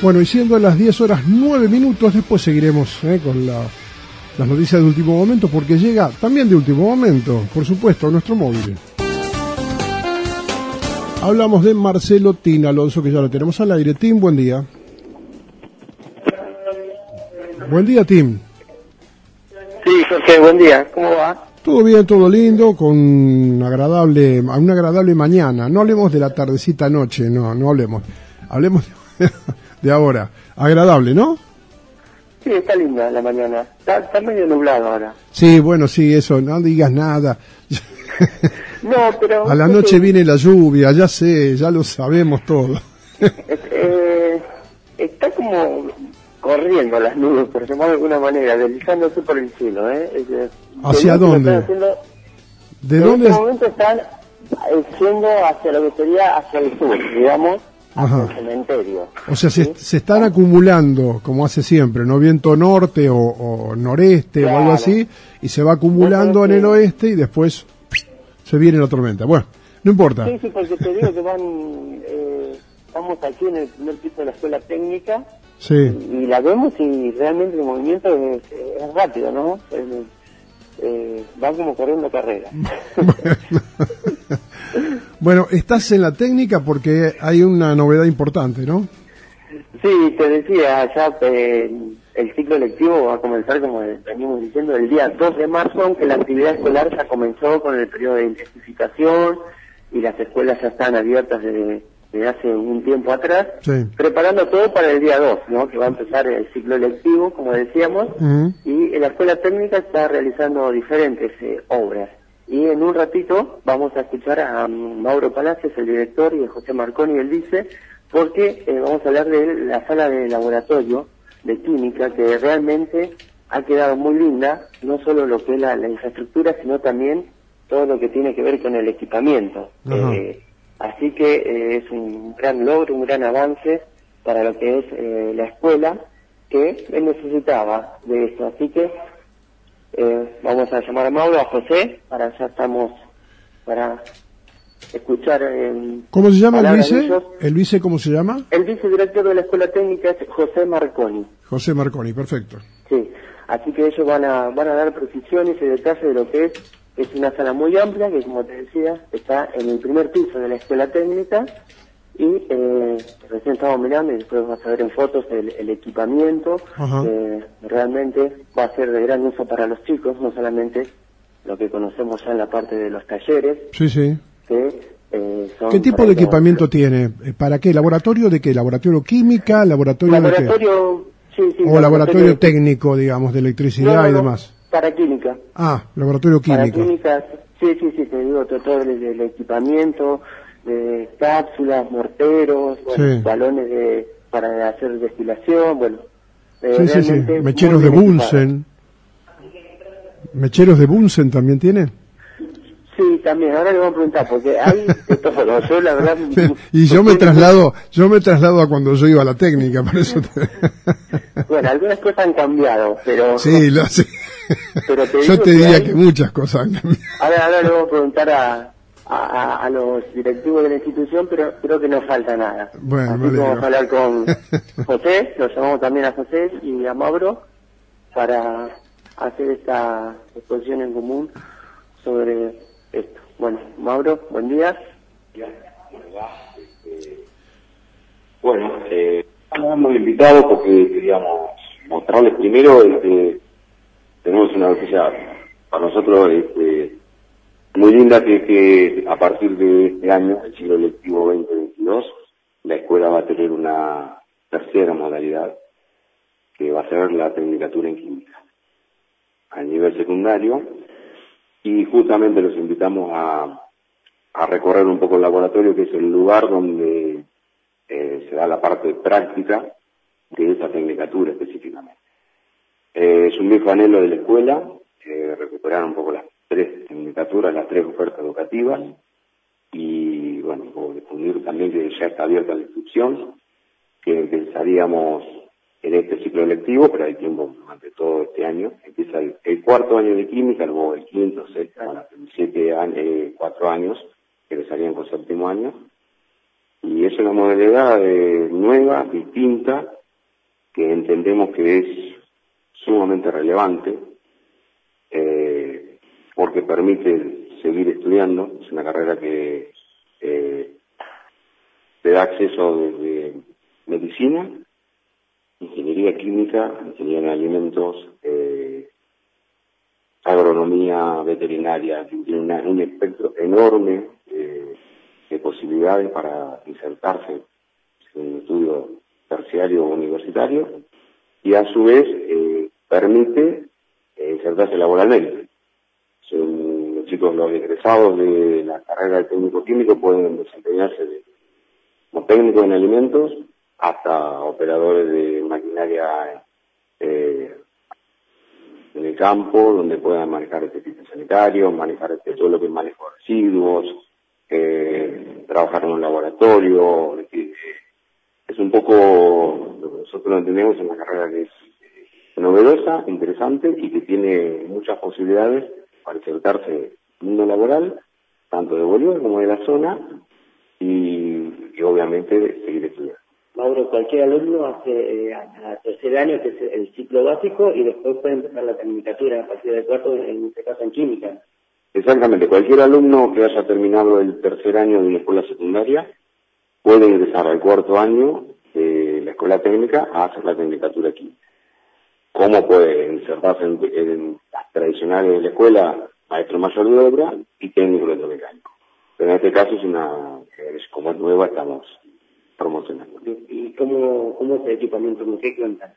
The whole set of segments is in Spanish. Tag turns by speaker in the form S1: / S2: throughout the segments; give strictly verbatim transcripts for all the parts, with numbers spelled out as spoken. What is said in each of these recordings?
S1: Bueno, y siendo las diez horas nueve minutos, después seguiremos eh, con la, las noticias de último momento, porque llega también de último momento, por supuesto, a nuestro móvil. Hablamos de Marcelo Tin Alonso, que ya lo tenemos al aire. Tim, buen día. Buen día, Tim.
S2: Sí, Jorge, buen día. ¿Cómo va?
S1: Todo bien, todo lindo, con una agradable, una agradable mañana. No hablemos de la tardecita noche, no, no hablemos. Hablemos de, de ahora. Agradable, ¿no?
S2: Sí, está linda la mañana. Está, está medio nublado ahora.
S1: Sí, bueno, sí, eso, no digas nada.
S2: No, pero...
S1: A la noche viene la lluvia, ya sé, ya lo sabemos todo.
S2: eh, está como corriendo las nubes, por llamarlo de alguna manera, deslizándose por el cielo, ¿eh? Es,
S1: ¿Hacia dónde?
S2: Haciendo,
S1: ¿De
S2: en
S1: dónde?
S2: este momento están yendo hacia lo que sería hacia el sur, digamos, hacia
S1: Ajá.
S2: el cementerio.
S1: O sea,
S2: ¿sí?
S1: se, se están acumulando, como hace siempre, ¿no? Viento norte o, o noreste
S2: Claro.
S1: o algo así, y se va acumulando en el oeste y después se viene la tormenta. Bueno, no importa.
S2: Sí, sí, porque te digo que van, eh, estamos aquí en el primer piso de la escuela técnica,
S1: Sí.
S2: y, y la vemos y realmente el movimiento es, es rápido, ¿no? Es, eh, va como corriendo carrera.
S1: Bueno, estás en la técnica porque hay una novedad importante, ¿no?
S2: Sí, te decía, ya eh, el ciclo lectivo va a comenzar, como venimos diciendo, el día dos de marzo, aunque la actividad escolar ya comenzó con el periodo de intensificación y las escuelas ya están abiertas desde, desde hace un tiempo atrás,
S1: Sí.
S2: preparando todo para el día dos, ¿no? Que va a empezar el ciclo lectivo, como decíamos,
S1: Uh-huh.
S2: y la escuela técnica está realizando diferentes eh, obras. Y en un ratito vamos a escuchar a um, Mauro Palacios, el director, y a José Marconi, el vice, porque eh, vamos a hablar de la sala de laboratorio de química, que realmente ha quedado muy linda, no solo lo que es la, la infraestructura, sino también todo lo que tiene que ver con el equipamiento. Eh, así que eh, es un gran logro, un gran avance para lo que es eh, la escuela, que necesitaba de esto. Así que eh, vamos a llamar a Mauro, a José, para ya estamos para escuchar. Eh,
S1: ¿Cómo se llama el
S2: palabras de
S1: vice?
S2: ellos.
S1: ¿El vice cómo se llama?
S2: El vicedirector de la escuela técnica es José Marconi.
S1: José Marconi, perfecto.
S2: Sí, así que ellos van a van a dar precisiones y detalles de lo que es. Es una sala muy amplia que, como te decía, está en el primer piso de la escuela técnica y eh, recién estamos mirando y después vas a ver en fotos el, el equipamiento. Eh, realmente va a ser de gran uso para los chicos, no solamente lo que conocemos ya en la parte de los talleres.
S1: Sí, sí.
S2: Que, eh, son
S1: ¿Qué tipo
S2: para
S1: de
S2: los-
S1: equipamiento tiene? ¿Para qué? ¿Laboratorio de qué? ¿Laboratorio química? ¿Laboratorio,
S2: Laboratorio, sí, sí,
S1: de qué? ¿O laboratorio
S2: de-
S1: técnico, digamos, de electricidad
S2: No, no,
S1: y
S2: no,
S1: demás?
S2: para química.
S1: Ah, laboratorio
S2: Para
S1: químico.
S2: química, sí, sí, sí, te digo, todo, todo el, el equipamiento, de cápsulas, morteros, bueno,
S1: Sí.
S2: balones de, para hacer destilación, bueno. eh,
S1: Sí, sí, sí.
S2: realmente
S1: Mecheros
S2: muy
S1: de
S2: bien equipado.
S1: Bunsen. ¿Mecheros de Bunsen también tiene?
S2: Sí, también, ahora le vamos a preguntar, porque hay de todo, ¿no? Yo la verdad...
S1: Y yo me traslado, yo me traslado a cuando yo iba a la técnica, por eso te...
S2: Bueno, algunas cosas han cambiado, pero...
S1: Sí, lo sé.
S2: Pero te
S1: Yo
S2: digo
S1: te
S2: que
S1: diría
S2: hay-
S1: que muchas cosas han cambiado.
S2: Ahora, ahora le vamos a preguntar a, a, a los directivos de la institución, pero creo que no falta nada.
S1: Bueno,
S2: Así
S1: me
S2: que vamos
S1: alegro.
S2: a hablar con José, lo llamamos también a José y a Mauro para hacer esta exposición en común sobre esto. Bueno, Mauro, buen día.
S3: Bueno, eh, hemos invitado porque queríamos mostrarles primero, este, tenemos una noticia para nosotros este, muy linda, que, que a partir de este año, el ciclo lectivo veinte veintidós, la escuela va a tener una tercera modalidad, que va a ser la tecnicatura en química, a nivel secundario, y justamente los invitamos a, a recorrer un poco el laboratorio, que es el lugar donde eh, se da la parte práctica de esa tecnicatura específicamente. Eh, es un viejo anhelo de la escuela, eh, recuperar un poco las tres tecnicaturas, las tres ofertas educativas, y bueno, unir también que ya está abierta la inscripción, que empezaríamos en este ciclo lectivo, pero hay tiempo durante todo este año. Empieza el, el cuarto año de química, luego el quinto, sexto, bueno, siete años, eh, cuatro años, que empezarían con séptimo año. Y es una modalidad eh, nueva, distinta, que entendemos que es sumamente relevante, eh, porque permite seguir estudiando. Es una carrera que eh, te da acceso desde medicina, ingeniería química, ingeniería en alimentos, eh, agronomía veterinaria, tiene una, un espectro enorme eh, de posibilidades para insertarse en un estudio terciario o universitario, y a su vez eh, permite eh, insertarse laboralmente. Son, los chicos, los egresados de la carrera de técnico químico pueden desempeñarse de, como técnicos en alimentos hasta operadores de maquinaria eh, en el campo, donde puedan manejar este tipo sanitario, manejar este, todo lo que es manejo de residuos, eh, trabajar en un laboratorio. Eh, es un poco lo que nosotros entendemos, es una carrera que es novedosa, interesante y que tiene muchas posibilidades para insertarse en el mundo laboral, tanto de Bolívar como de la zona, y, y obviamente de seguir estudiando.
S2: Mauro, cualquier alumno hace eh, a tercer año, que es el ciclo básico, y después puede empezar la tecnicatura a partir del cuarto, en este caso en química.
S3: Exactamente, cualquier alumno que haya terminado el tercer año de una escuela secundaria puede ingresar al cuarto año de la escuela técnica a hacer la tecnicatura química. ¿Cómo puede insertarse en, en las tradicionales de la escuela? Maestro mayor de obra y técnico electromecánico. Pero en este caso es una, es como es nueva, estamos promocionando.
S2: ¿Y cómo, cómo es el equipamiento? ¿Con qué cuentan?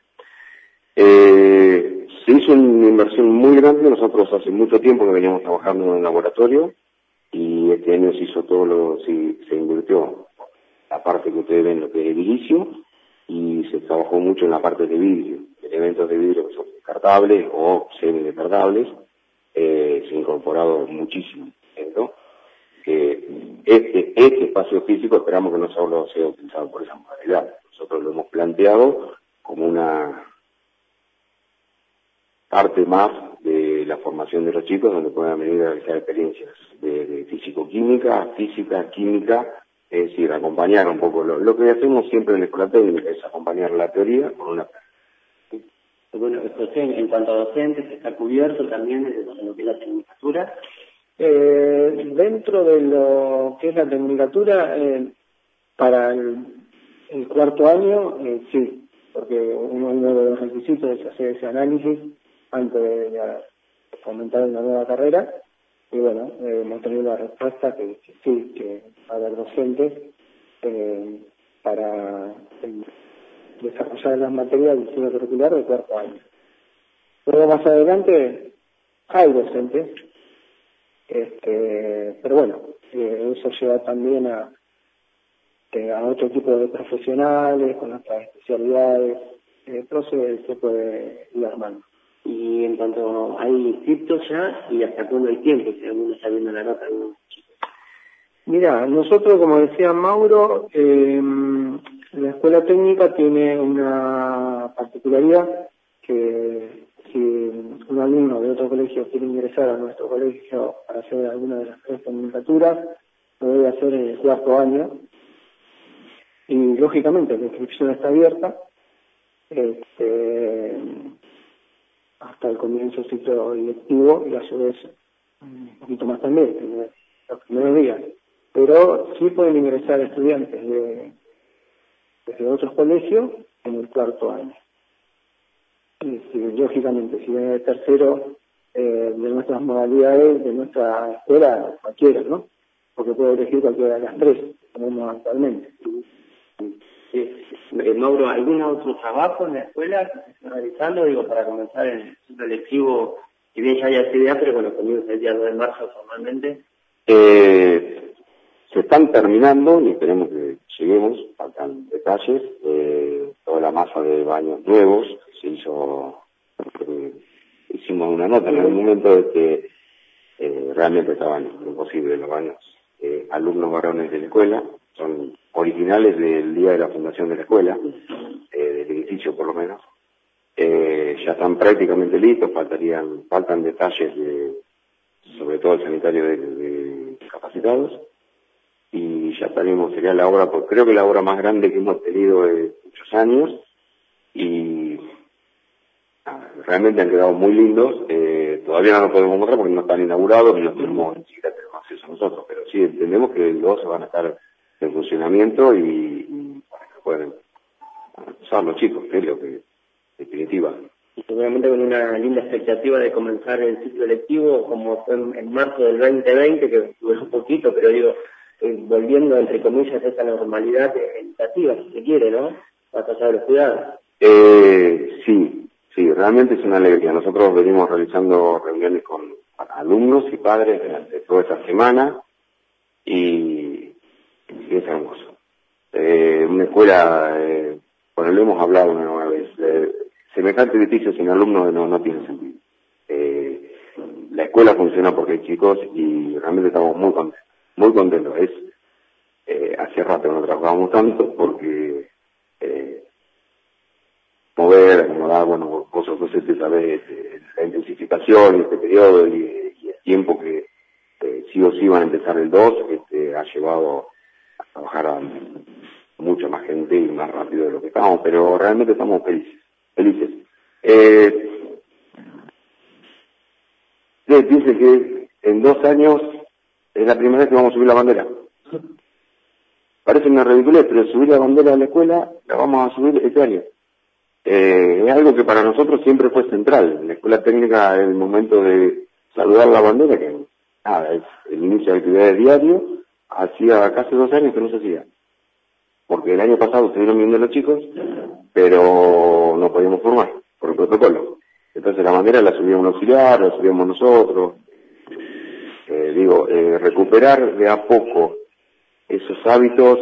S3: Eh, se hizo una inversión muy grande. Nosotros hace mucho tiempo que veníamos trabajando en un laboratorio y este año se hizo todo lo, se, se invirtió la parte que ustedes ven, lo que es edilicio, y se trabajó mucho en la parte de vidrio, elementos de vidrio que son descartables o semi-descartables. Eh, se ha incorporado muchísimo, ¿no? Que este, este espacio físico esperamos que no solo sea utilizado por esa modalidad. Nosotros lo hemos planteado como una parte más de la formación de los chicos, donde puedan venir a realizar experiencias de, de físico-química, física, química, es decir, acompañar un poco lo, lo que hacemos siempre en la escuela técnica, es acompañar la teoría con una práctica.
S2: Bueno, José, en cuanto a docentes, está cubierto también en lo que es la tecnicatura.
S4: Eh, dentro de lo que es la tecnicatura, eh, para el, el cuarto año, eh, sí, porque uno, uno de los requisitos es hacer ese análisis antes de, de fomentar una nueva carrera, y bueno, eh, hemos tenido la respuesta que, que sí, que va a haber docentes eh, para el, desarrollar las materias del diseño curricular de cuarto año. Luego más adelante hay docentes, este, pero bueno, eh, eso lleva también a, eh, a otro tipo de profesionales, con otras especialidades, eh, pero se, se puede ir armando.
S2: Y en cuanto hay inscriptos ya, y hasta cuándo hay tiempo, si alguno está viendo la nota, algunos chicos.
S4: Mira, nosotros, como decía Mauro, eh, la escuela técnica tiene una particularidad que si un alumno de otro colegio quiere ingresar a nuestro colegio para hacer alguna de las tres tecnicaturas, lo debe hacer en el cuarto año. Y lógicamente la inscripción está abierta este, hasta el comienzo del ciclo directivo y a su vez un poquito más también, los primeros días. Pero sí pueden ingresar estudiantes de, desde otros colegios en el cuarto año. Y si, lógicamente, si viene el tercero eh, de nuestras modalidades, de nuestra escuela, cualquiera, ¿no? Porque puede elegir cualquiera de las tres que tenemos actualmente.
S2: Sí. Eh, Mauro, ¿algún otro trabajo en la escuela que se está realizando? Digo, para comenzar el ciclo lectivo, si bien ya hay actividad, pero bueno, comienza el día dos de marzo formalmente.
S3: Eh, se están terminando y esperemos que lleguemos, faltan detalles, eh, toda la masa de baños nuevos, se hizo, eh, hicimos una nota en algún momento de que eh, realmente estaban imposibles los baños. Eh, alumnos varones de la escuela, son originales del día de la fundación de la escuela, eh, del edificio por lo menos, eh, ya están prácticamente listos, faltarían, faltan detalles de, sobre todo el sanitario de, de capacitados, y y ya tenemos, sería la obra, pues creo que la obra más grande que hemos tenido en muchos años, y ah, realmente han quedado muy lindos. Eh, todavía no lo podemos mostrar porque no están inaugurados y no tenemos ni siquiera tenemos acceso a nosotros, pero sí entendemos que los van a estar en funcionamiento y, y para que puedan usar los chicos, que es lo que, en definitiva.
S2: Y seguramente con una linda expectativa de comenzar el ciclo lectivo, como fue en, en marzo del veinte veinte, que duró un poquito, pero digo, eh, volviendo, entre comillas, a esa normalidad educativa, si se quiere, ¿no? Más allá de los cuidados.
S3: Eh, sí, sí, realmente es una alegría. Nosotros venimos realizando reuniones con alumnos y padres durante toda esta semana, y, y es hermoso. Eh, una escuela, eh, bueno, lo hemos hablado una vez, eh, semejante edificio sin alumnos no, no tiene sentido. Eh, la escuela funciona porque hay chicos y realmente estamos muy contentos, muy contentos. Es, eh, hace rato que no trabajamos tanto porque eh, mover, acomodar, bueno, vos docentes sabés, eh, la intensificación, este periodo y, y el tiempo que eh, sí o sí van a empezar el dos, este, ha llevado a trabajar a mucha más gente y más rápido de lo que estábamos, pero realmente estamos felices. Felices. Eh, piense que en dos años es la primera vez que vamos a subir la bandera. Parece una ridiculez, pero subir la bandera de la escuela la vamos a subir este año. Eh, es algo que para nosotros siempre fue central. En la escuela técnica, el momento de saludar la bandera, que nada, es el inicio de actividades diario, hacía casi dos años que no se hacía. Porque el año pasado estuvieron viendo los chicos, pero no podíamos formar por el protocolo. Entonces la bandera la subía un auxiliar, la subíamos nosotros. Eh, digo, eh, recuperar de a poco esos hábitos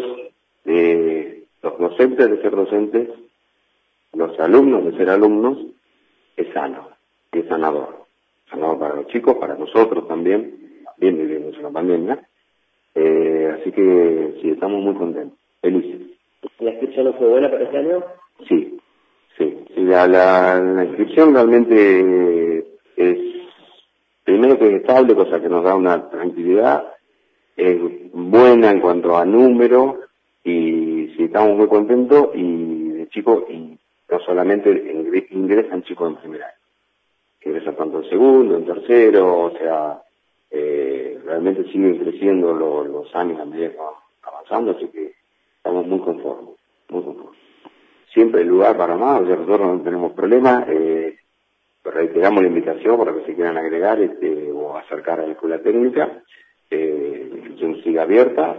S3: de los docentes de ser docentes, los alumnos de ser alumnos, es sano, es sanador. Sanador para los chicos, para nosotros también, también vivimos una pandemia. Eh, así que sí, estamos muy contentos, felices.
S2: ¿La inscripción no fue buena para este año?
S3: Sí, sí, sí la, la, la inscripción realmente es, primero que es estable, cosa que nos da una tranquilidad, es buena en cuanto a número, y sí, estamos muy contentos, y de chicos, y no solamente ingresan chicos en primer año, ingresan tanto en segundo, en tercero, o sea, eh, realmente siguen creciendo los, los años a medida que vamos avanzando, así que estamos muy conformes, muy conformes. Siempre hay lugar para más, o sea, nosotros no tenemos problemas, eh, reiteramos la invitación para que se quieran agregar este, o acercar a la escuela técnica, eh, la inscripción sigue abierta,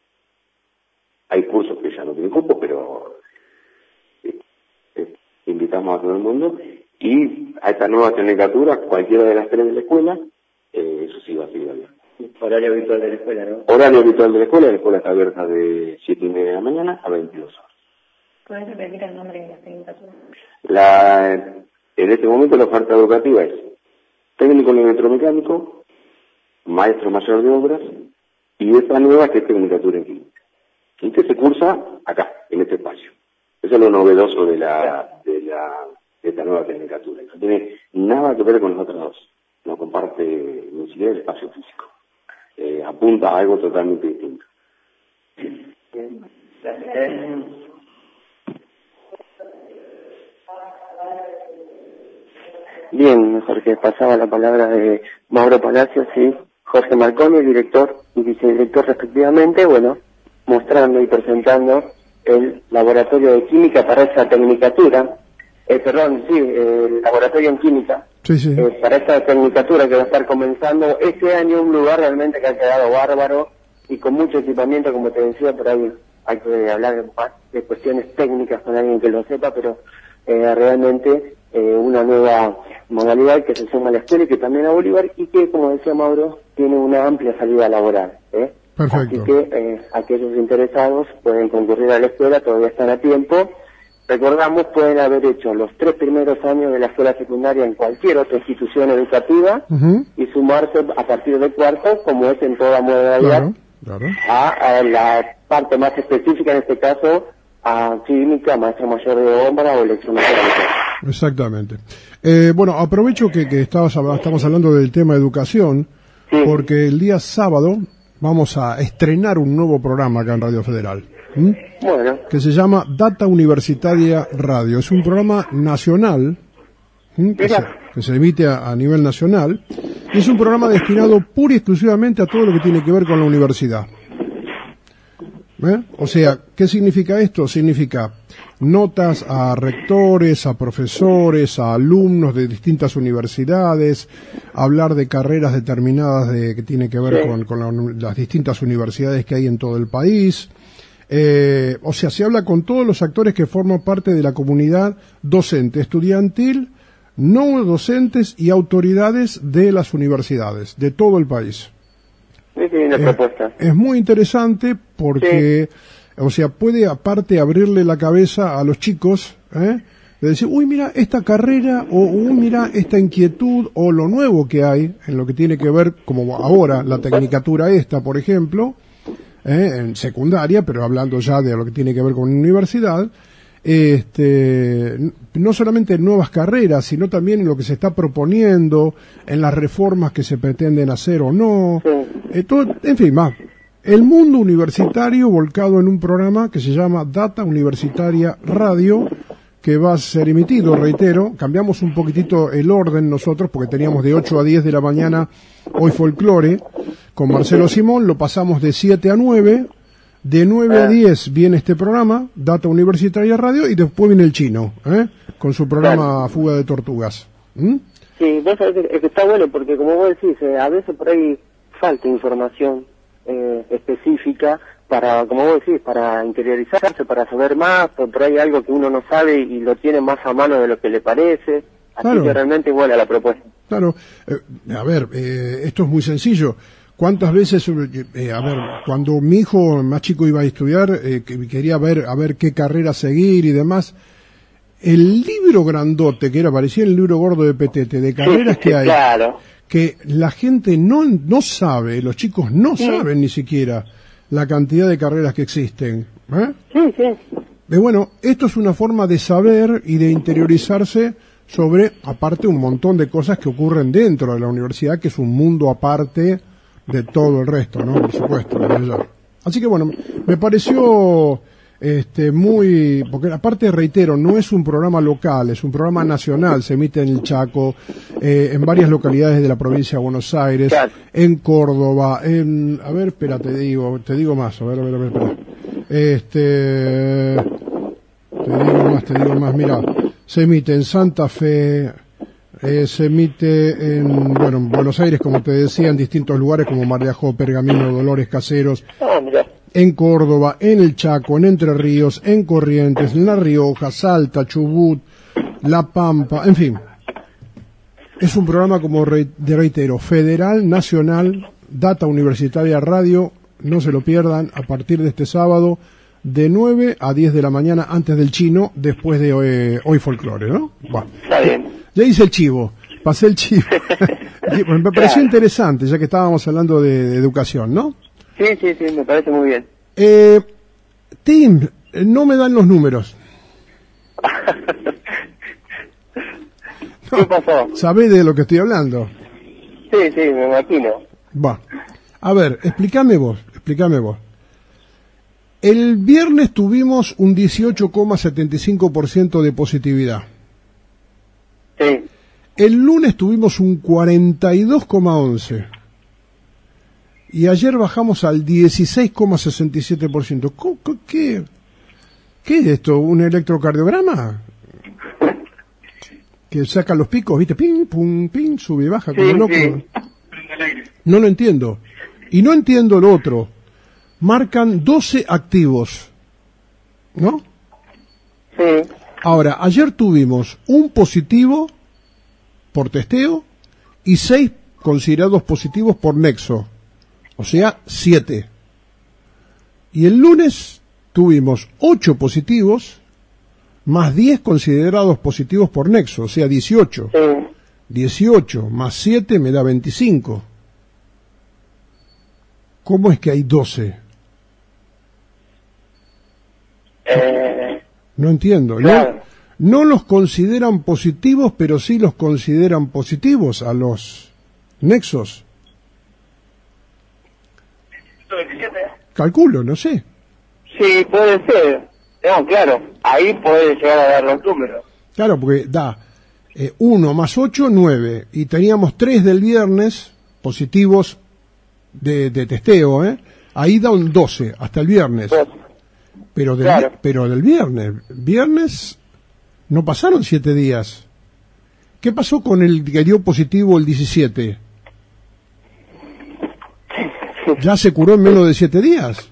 S3: hay cursos que ya no tienen cupo, pero eh, eh, invitamos a todo el mundo, y a esta nueva tecnicatura, cualquiera de las tres de la escuela, eh, eso sí va a seguir abierto.
S2: Horario habitual de la escuela, ¿no?
S3: Horario habitual de la escuela, la escuela está abierta de siete y media de la mañana a veintidós horas.
S5: ¿Puedes repetir el nombre de la tecnicatura?
S3: La, en este momento la oferta educativa es técnico en electromecánico, maestro mayor de obras, y esta nueva que es tecnicatura en química. Y que se cursa acá, en este espacio. Eso es lo novedoso de la, de la, de esta nueva tecnicatura. No tiene nada que ver con las otras dos. No comparte ni siquiera el espacio físico. Eh, apunta a algo totalmente distinto.
S2: Bien. Gracias. Bien, Jorge, pasaba la palabra de Mauro Palacios y Jorge Marconi, director y vicedirector respectivamente, bueno, mostrando y presentando el laboratorio de química para esa tecnicatura, eh, perdón, sí, el laboratorio en química,
S1: sí, sí.
S2: Eh, para esta tecnicatura que va a estar comenzando este año, un lugar realmente que ha quedado bárbaro y con mucho equipamiento, como te decía, por ahí hay que hablar de cuestiones técnicas con alguien que lo sepa, pero eh, realmente eh, una nueva modalidad que se suma a la escuela y que también a Bolívar, y que, como decía Mauro, tiene una amplia salida laboral, ¿eh?
S1: Perfecto.
S2: Así que eh, aquellos interesados pueden concurrir a la escuela, todavía están a tiempo. Recordamos, pueden haber hecho los tres primeros años de la escuela secundaria en cualquier otra institución educativa, uh-huh, y sumarse a partir del cuarto, como es en toda modalidad,
S1: claro, claro,
S2: a, a la parte más específica, en este caso, a química, maestro mayor de obra o electromecánica.
S1: Exactamente. Eh, bueno, aprovecho que, que estabas, estamos hablando del tema de educación, sí, porque el día sábado vamos a estrenar un nuevo programa acá en Radio Federal. ¿Mm?
S2: Bueno.
S1: Que se llama Data Universitaria Radio. Es un programa nacional, ¿Mm? que, se, que se emite a, a nivel nacional, y es un programa destinado pura y exclusivamente a todo lo que tiene que ver con la universidad. ¿Eh? O sea, ¿qué significa esto? Significa notas a rectores, a profesores, a alumnos de distintas universidades, hablar de carreras determinadas de, que tiene que ver sí. con, con la, las distintas universidades que hay en todo el país. Eh, o sea, se habla con todos los actores que forman parte de la comunidad docente, estudiantil, no docentes y autoridades de las universidades, de todo el país.
S2: Sí, sí, una
S1: eh,
S2: propuesta.
S1: Es muy interesante porque, sí. o sea, puede aparte abrirle la cabeza a los chicos, ¿eh? de decir, uy, mira, esta carrera, o uy, mira, esta inquietud, o lo nuevo que hay en lo que tiene que ver, como ahora, la tecnicatura esta, por ejemplo, ¿eh? en secundaria, pero hablando ya de lo que tiene que ver con universidad, este, no solamente en nuevas carreras, sino también en lo que se está proponiendo, en las reformas que se pretenden hacer o no,
S2: sí.
S1: eh, todo, en fin, más. El mundo universitario volcado en un programa que se llama Data Universitaria Radio, que va a ser emitido, reitero, cambiamos un poquitito el orden nosotros, porque teníamos de ocho a diez de la mañana Hoy Folclore, con Marcelo Simón, lo pasamos de siete a nueve, de nueve a diez viene este programa, Data Universitaria Radio, y después viene el chino, ¿eh? con su programa claro. Fuga de Tortugas. ¿Mm?
S2: Sí, vos sabés que, es que está bueno, porque como vos decís, eh, a veces por ahí falta información eh, específica para, como vos decís, para interiorizarse, para saber más, por, por ahí algo que uno no sabe y lo tiene más a mano de lo que le parece, así claro. que realmente igual a la propuesta.
S1: Claro, eh, a ver, eh, esto es muy sencillo. ¿Cuántas veces, eh, a ver, cuando mi hijo más chico iba a estudiar, eh, que quería ver, a ver qué carrera seguir y demás, el libro grandote, que era, parecía el libro gordo de Petete, de carreras que hay,
S2: claro.
S1: que la gente no, no sabe, los chicos no sí. saben ni siquiera la cantidad de carreras que existen. ¿Eh?
S2: Sí, sí.
S1: Eh, bueno, esto es una forma de saber y de interiorizarse sobre, aparte, un montón de cosas que ocurren dentro de la universidad, que es un mundo aparte de todo el resto, ¿no? Por supuesto. Así que bueno, me pareció este muy, porque aparte reitero, no es un programa local, es un programa nacional, se emite en el Chaco, eh, en varias localidades de la provincia de Buenos Aires, claro. en Córdoba, en, a ver, espera, te digo, te digo más, a ver, a ver, a ver, espera. Este, te digo más, te digo más, mira, se emite en Santa Fe, Eh, se emite en, bueno, en Buenos Aires, como te decía, en distintos lugares como Mar de Ajó, Pergamino, Dolores, Caseros,
S2: oh,
S1: en Córdoba, en el Chaco, en Entre Ríos, en Corrientes, en La Rioja, Salta, Chubut, La Pampa, en fin. Es un programa, como re, de reitero, federal, nacional, Data Universitaria Radio, no se lo pierdan, a partir de este sábado, de nueve a diez de la mañana, antes del chino, después de eh, Hoy Folclore, ¿no? Bueno.
S2: Está bien.
S1: Ya hice el chivo, pasé el chivo. Me pareció claro. interesante, ya que estábamos hablando de, de educación, ¿no?
S2: Sí, sí, sí, me parece muy bien.
S1: Eh, Tim, no me dan los números.
S2: No, ¿qué pasó?
S1: ¿Sabés de lo que estoy hablando?
S2: Sí, sí, me imagino.
S1: Va. A ver, explícame vos, explícame vos. El viernes tuvimos un dieciocho coma setenta y cinco por ciento de positividad.
S2: Sí.
S1: El lunes tuvimos un cuarenta y dos coma once. Y ayer bajamos al dieciséis coma sesenta y siete por ciento. ¿Qué, ¿Qué es esto? ¿Un electrocardiograma? Que saca los picos, ¿viste? Ping, pum, ping, sube y baja, como
S2: sí,
S1: loco.
S2: Sí.
S1: No lo entiendo. Y no entiendo lo otro. Marcan doce activos, ¿no?
S2: Sí.
S1: Ahora, ayer tuvimos un positivo por testeo y seis considerados positivos por nexo, o sea, siete. Y el lunes tuvimos ocho positivos más diez considerados positivos por nexo, o sea, dieciocho.
S2: Sí.
S1: dieciocho más siete me da veinticinco. ¿Cómo es que hay doce?
S2: Eh,
S1: no entiendo.
S2: claro.
S1: No, no los consideran positivos, pero sí los consideran positivos a los nexos. calculo, no sé.
S2: Sí, puede ser. No, claro, ahí puede llegar a dar los números.
S1: Claro, porque da eh, uno más ocho, nueve, y teníamos tres del viernes positivos de, de testeo, ¿eh? Ahí da un doce, hasta el viernes.
S2: Pues,
S1: Pero del,
S2: claro.
S1: pero del viernes, viernes no pasaron siete días. ¿Qué pasó con el que dio positivo el diecisiete? ¿Ya se curó en menos de siete días?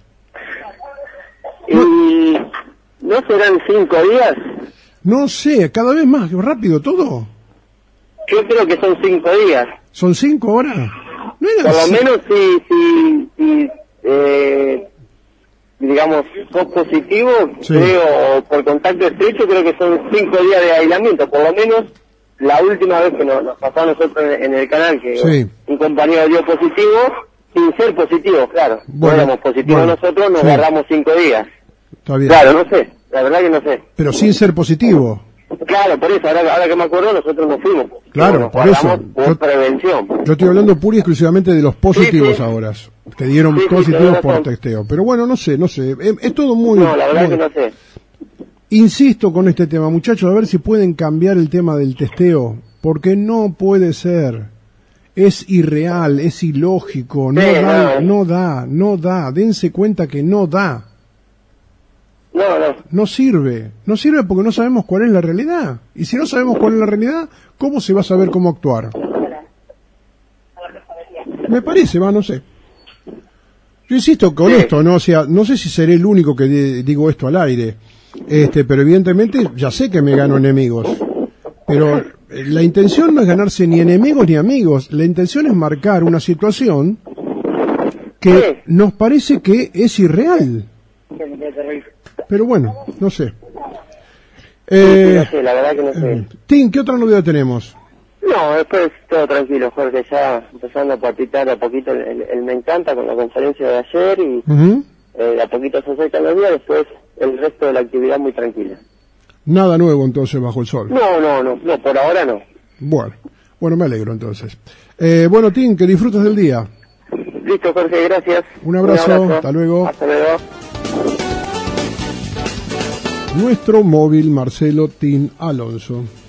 S2: ¿Y no serán cinco días?
S1: No sé, cada vez más rápido todo.
S2: Yo creo que son cinco días.
S1: ¿Son cinco ahora? ¿No eran
S2: Por lo
S1: ci-
S2: menos si, si, si eh, digamos, sos positivo,
S1: Sí.
S2: creo, por contacto estrecho, creo que son cinco días de aislamiento. Por lo menos la última vez que nos, nos pasó a nosotros en, en el canal, que
S1: Sí.
S2: un compañero dio positivo, sin ser positivo, claro.
S1: Bueno,
S2: no éramos positivos
S1: bueno,
S2: nosotros, nos
S1: sí.
S2: agarramos cinco días.
S1: Está bien.
S2: Claro, no sé, la verdad que no sé.
S1: Pero sin ser positivo.
S2: Claro, por eso, ahora, ahora que me acuerdo, nosotros nos fuimos.
S1: Claro,
S2: Nos
S1: por eso.
S2: guardamos por
S1: Yo-
S2: prevención.
S1: Yo estoy hablando pura y exclusivamente de los positivos
S2: Sí, sí.
S1: ahora, que dieron
S2: Sí, sí,
S1: positivos
S2: tenés
S1: por
S2: razón.
S1: testeo. Pero bueno, no sé, no sé. Es, es todo muy...
S2: No, la verdad
S1: muy-
S2: que no sé.
S1: Insisto con este tema, muchachos, a ver si pueden cambiar el tema del testeo, porque no puede ser. Es irreal, es ilógico, no
S2: Sí,
S1: da,
S2: no.
S1: no da, no da. Dense cuenta que no da.
S2: No, no.
S1: No sirve. No sirve porque no sabemos cuál es la realidad. Y si no sabemos cuál es la realidad, ¿cómo se va a saber cómo actuar? Me parece, va, no sé. Yo insisto con
S2: Sí.
S1: esto, ¿no? O sea, no sé si seré el único que di- digo esto al aire. Este, pero evidentemente ya sé que me gano enemigos. Pero eh, la intención no es ganarse ni enemigos ni amigos. La intención es marcar una situación que
S2: Sí.
S1: nos parece que es irreal. Pero bueno, no sé.
S2: Sí,
S1: Eh,
S2: no sé, la verdad que no sé.
S1: Tim, ¿qué otra novedad tenemos?
S2: No, después todo tranquilo, Jorge, ya empezando a palpitar de a poquito el, el- el Me Encanta con la conferencia de ayer y
S1: Ujú.
S2: eh, de a poquito se acercan los días, después el resto de la actividad muy tranquila.
S1: Nada nuevo entonces bajo el sol.
S2: No, no, no, no, por ahora no.
S1: Bueno, bueno, me alegro entonces. Eh, bueno, Tim, que disfrutes del día.
S2: Listo, Jorge, gracias.
S1: Un abrazo, hasta luego.
S2: Hasta luego.
S1: Nuestro móvil Marcelo Tim Alonso.